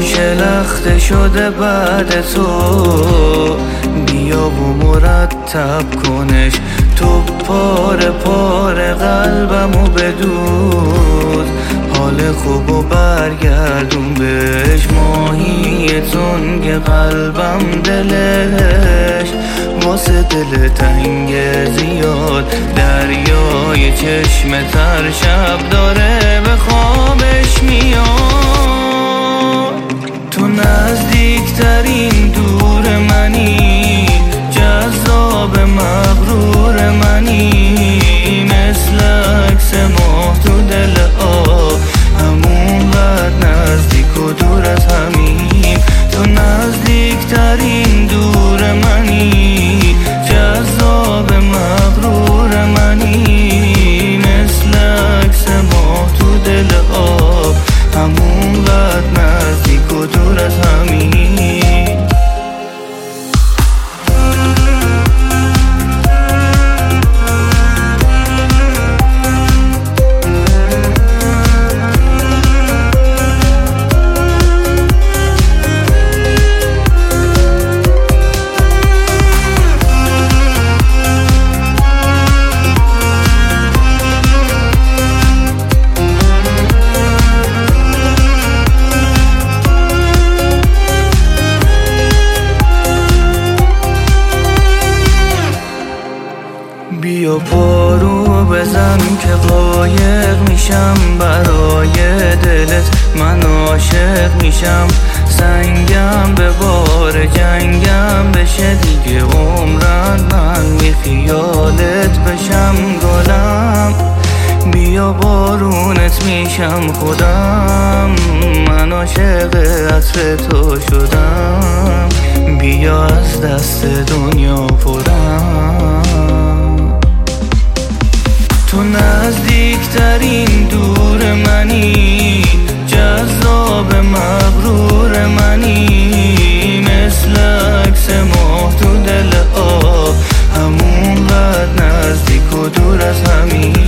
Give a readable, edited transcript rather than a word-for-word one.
شلخته شده بعد تو، بیا و مرتب کنش تو پاره پاره قلبمو بدود، حال خوبو برگردون بهش، ماهی تنگ قلبم دلش واسه دل تنگ زیاد، دریای چشم تر شب داره به خوابش میاد. تو نزدیکترین دور منی، جذاب مغرور منی، مثل عکس ماه تو دل آب، همون قد نزدیک و دور از همین. تو نزدیکترین دور منی، جذاب مغرور منی، مثل عکس ماه تو دل آب، همون قد نزدیک و دور از همین. بیا پارو بزن که قایق میشم برای دلت، من عاشق میشم، سنگم به بار جنگم بشه دیگه عمرن، من بی خیالت بشم گلم، بیا بارونت میشم خودم، من عاشق عطر تو شدم، بیا از دست دنیا پرم. تو نزدیکترین دور منی، جذاب مغرور منی، مثل عکس ماه تو دل آب، همون قد نزدیک و دور از همین.